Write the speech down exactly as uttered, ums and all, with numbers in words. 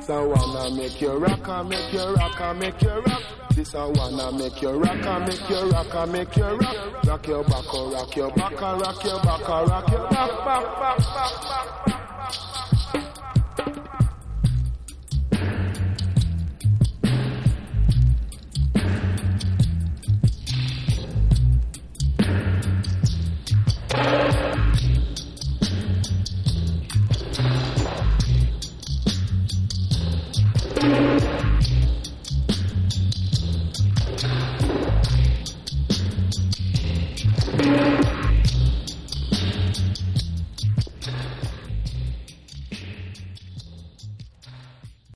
I wanna make you rock, I make you rock, I make you rock. This I wanna make you rock, I make you rock, I make you rock. Rock your back, oh, rock your back, oh, rock your back, oh, rock your back, back, back, back, back.